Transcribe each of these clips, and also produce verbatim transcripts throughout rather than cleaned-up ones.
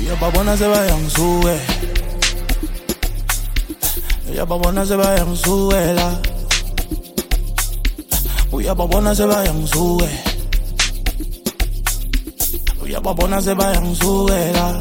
Uyababona sebayangisuke, uyababona sebayangisuela, uyababona sebayangisuke, uyababona sebayangisuela,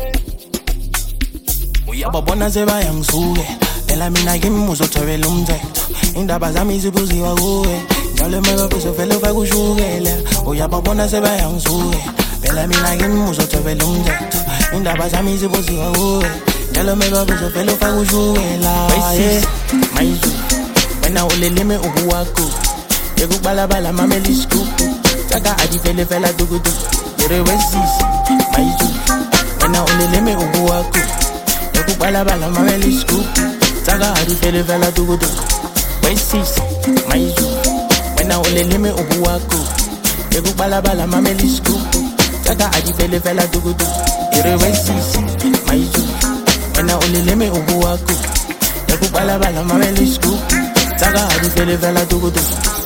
uyababona sebayangisuke. Phela mina kimi uzothobela umthetho, indaba zami zibuziwa kuwe, njalo emekaphiso vele ufakushukela. Uyababona sebayangisuke, phela mina kimi uzothobela umthetho, indaba zami zibuziwa kuwe, njalo emekaphiso vele ufakushukela. Mayizu, wena uleleme ubuwakho, yekubalabala mamela isikupu, taka adivele vela dugudu, yerewesisi. Mayizu, wena uleleme ubuwakho, yekubalabala mamela isikupu, taka adivele vela dugudu, wesisi. Mayizu, wena uleleme ubuwakho, yekubalabala mamela isikupu, taka adivele vela dugudu, yerewesisi. Mayizu, wena uleleme ubuwakho, yekubalabala mamela isikupu, taka adivele vela dugudu.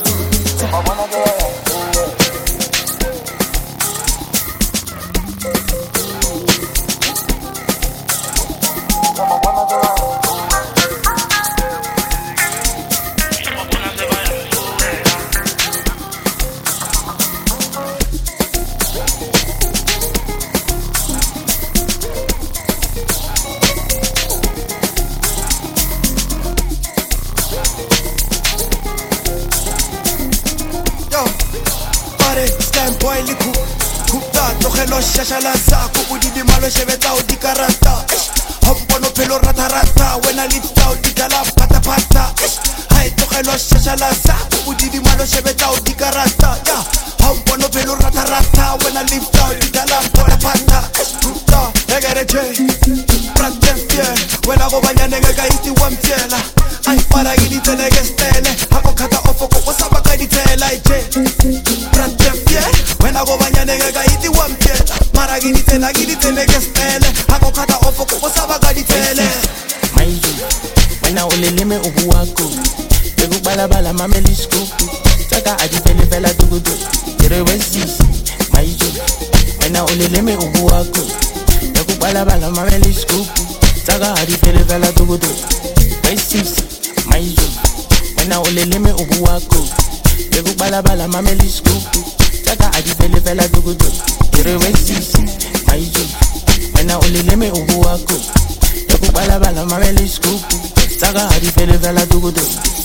Shashalasa, kubudi di malo shebeta o di karata. Hompono pelo rata rata, wena lipta o di gala pata pata. Hai tokelo shashalasa, kubudi di malo shebeta o di karata. Ya, hompono pelo rata rata, wena lipta o di gala pata pata. Puta, egereche, pratefie, wena go banyane ngeka iti wamtiela. Ai para gidi tele gestele, hako kata ofo ko wasaba kadi tela ije. Pratefie, wena go banyane ngeka iti wamtiela. Mara gidi tela gidi tele gestele, hako kata ofo ko wasaba kadi tele. Mayizu, wena uleleme ubuwakho, yekubalabala mamela isikupu, taka adivele vela dugudu, yerewesisi. Mayizu, wena uleleme ubuwakho, yekubalabala mamela isikupu, taka adivele vela dugudu, wesisi. Mayizu, wena uleleme ubuwakho, yekubalabala mamela isikupu, taka adivele vela dugudu, yerewesisi. Mayizu, wena uleleme ubuwakho, yekubalabala mamela isikupu, taka adivele vela dugudu.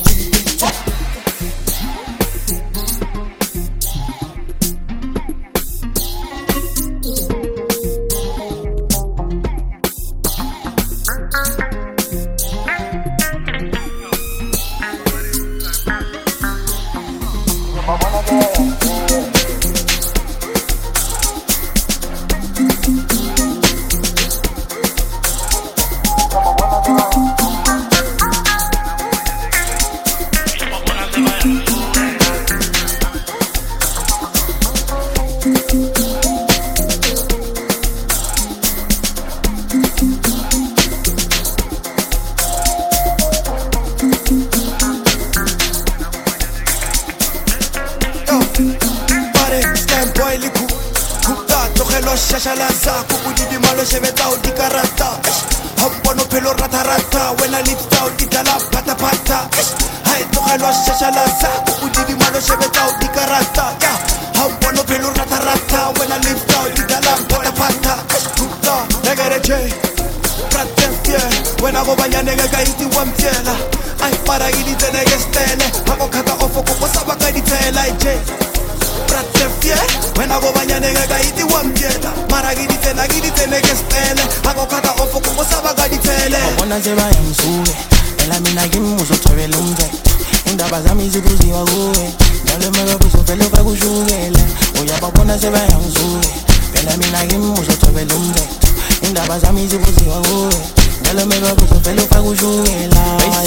Shashalasa, kubudi di malo shebeta o di karata. Hompono pelo rata rata, wena lipta o di gala pata pata. Hai tokelo shashalasa, kubudi di malo shebeta o di karata. Ya, hompono pelo rata rata, wena lipta o di gala pata pata. Puta, egereche, pratefie, wena go banyane ngeka iti wamtiela. Ai para gidi tene gestele, hako kata ofo ko wasaba kadi tela ije. Pratefie, wena go banyane ngeka iti wamtiela. Mara gidi tena gidi tene gestele, hako kata ofo ko wasaba kadi tele. Uyababona sebayangisuke, phela mina kimi uzothobela umthetho, indaba zami zibuziwa kuwe, njalo emekaphiso vele ufakushukela. Uyababona sebayangisuke, phela mina kimi uzothobela umthetho, indaba zami zibuziwa kuwe, njalo emekaphiso vele ufakushukela.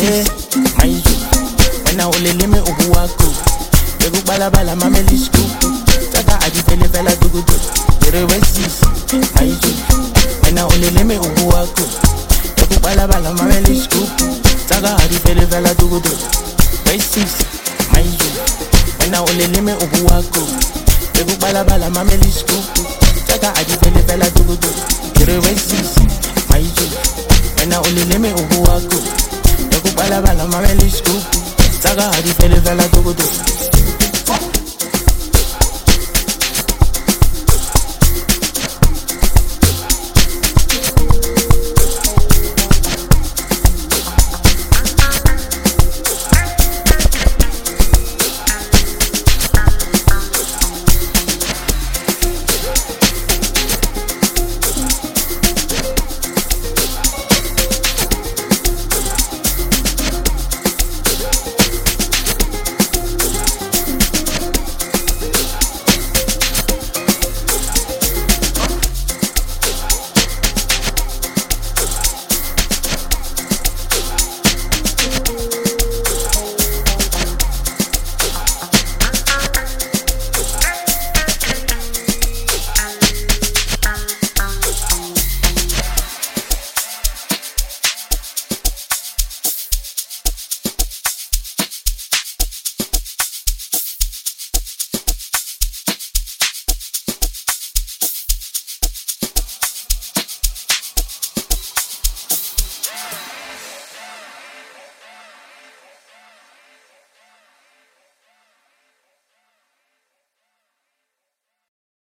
Mayizu, wena uleleme ubuwakho, yekubalabala mamela isikupu, taka adivele vela dugudu, yerewesisi. Mayizu, wena uleleme ubuwakho, yekubalabala mamela isikupu, taka adivele vela dugudu, wesisi. Mayizu, wena uleleme ubuwakho, yekubalabala mamela isikupu, taka adivele vela dugudu, Three ways, my G. When I only let me ubu aku. Eku bala bala ma veli scoop. Saga hadi fele vela tugu tu.